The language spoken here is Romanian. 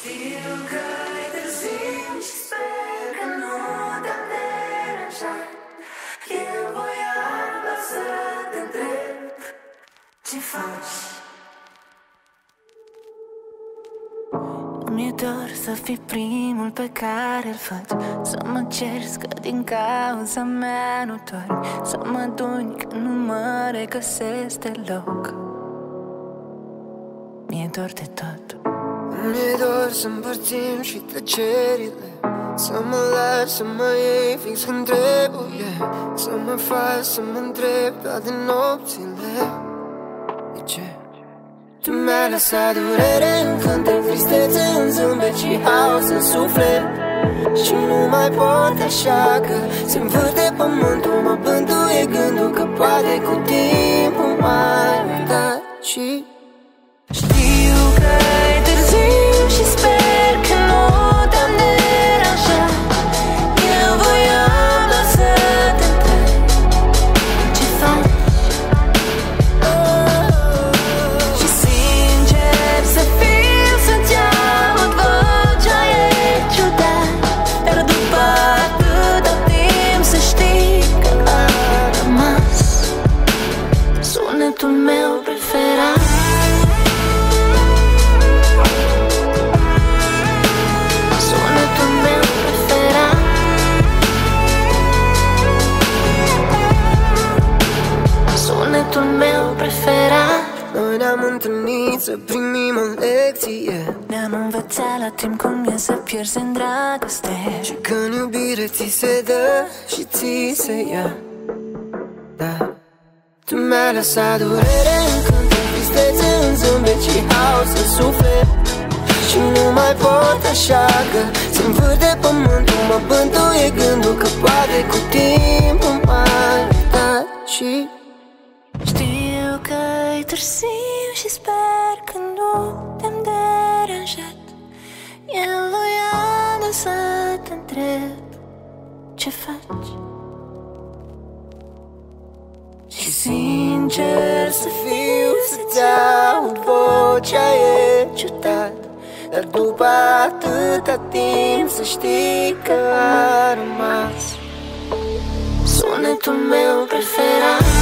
Știu că e târziu și sper că nu te-am deranjat. Eu voiam doar să te întreb ce faci. Mi-e dor să fii primul pe care îl faci, să mă ceri că din cauza mea nu dormi, să mă duni că nu mă regăsesc deloc. Mi-e dor de tot. Mi-e dor să împărțim și tăcerile, să mă lași să mă iei fix când trebuie, să mă faci să mă întreb toate nopțile. De ce? Tu mi-ai lăsat durere în cântec, tristețe în zâmbet și haos în suflet. Și nu mai pot așa că se învârte pământul, mă bântuie gândul că poate cu timpul m-ai uitat. Și știu că e târziu și sper că nu te-am deranjat. Eu voiam doar să te întreb ce faci. Și sincer să fiu, să-ți aud vocea e ciudat, dar după atâta timp să știi că a rămas sunetul meu preferat. Sunetul meu preferat. Noi ne-am întâlnit să primim o lecție, ne-am învățat la timp cum e să pierzi în dragoste, și că în iubire ți se dă și ți se ia. Da. Tu mi-ai lăsat durere în cântec, tristețe în zâmbet și haos în suflet. Și nu mai pot așa că se învârte pământul, mă bântuie gândul că poate cu timpul m-ai uitat. Și știu că e târziu și sper că nu te-am deranjat. Eu voiam doar să te întreb ce faci. Și sincer să fiu, să-ți aud vocea e ciudat, dar după atâta timp să știi că a rămas sunetul meu preferat.